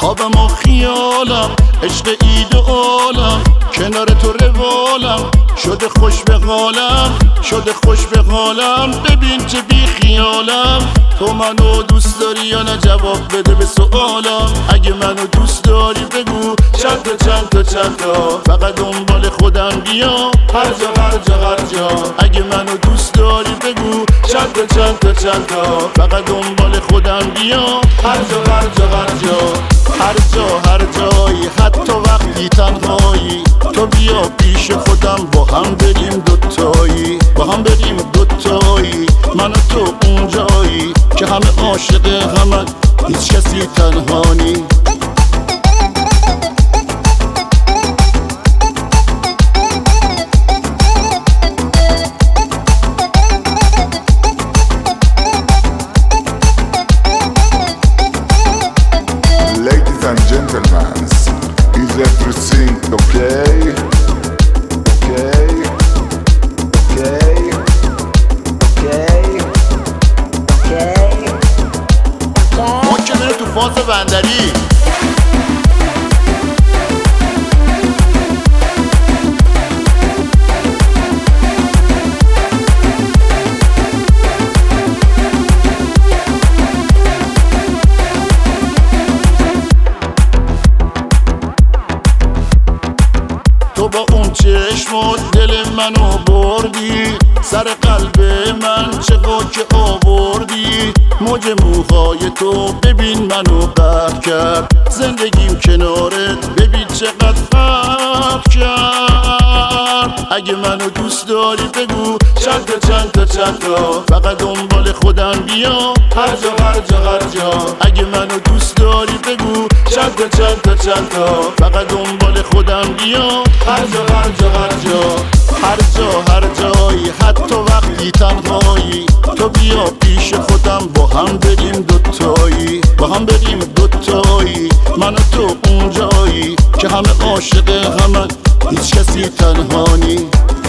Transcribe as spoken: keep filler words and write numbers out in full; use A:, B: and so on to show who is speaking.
A: خوابم و خیالم، عشق اید و عالم، کنار تو روالم، شده خوش به حالم، شده خوش به حالم. ببین چه بی خیالم، تو منو دوست داری یا نه؟ جواب بده به سوالم. اگه منو دوست داری بگو چند تا چند تا چند تا، فقط دنبال خودم بیا هر جا هر جا هر جا. اگه منو دوست داری بگو چند تا چند تا چند تا، فقط دنبال خودم بیا هر جا هر جا هر جا. هر جا هر جایی، حتی وقتی تنهایی، تو بیا پیش خودم با هم بریم دوتایی، با هم بریم دوتایی. من و تو اونجایی که همه عاشق همن، هیچ کسی تنها نی.
B: Ladies and gentlemen, is everything okay? Okay? Okay? Okay? Okay?
A: اون که میره تو فاز بندری. تو با اون چشمات دل منو بردی، سر قلب من چه خاک آوردی. موج موهای تو ببین منو قهر کرد، زندگیم کنارت ببین چقدر فرق کرد. اگه منو دوست داری بگو چند تا چند تا چند تا، فقط دنبال خودم بیا هر جا هر جا هر جا. اگه منو دوست داری بگو چند تا چند تا چند تا، فقط دنبال خودم بیا هر جا هر جا هر جا. هر جا هر جایی، حتی وقتی تنهایی، تو بیا پیش خودم با هم بریم دوتایی، با هم بریم دوتایی. من و تو اونجایی که همه عاشق همن، هیچ کسی تنها نی.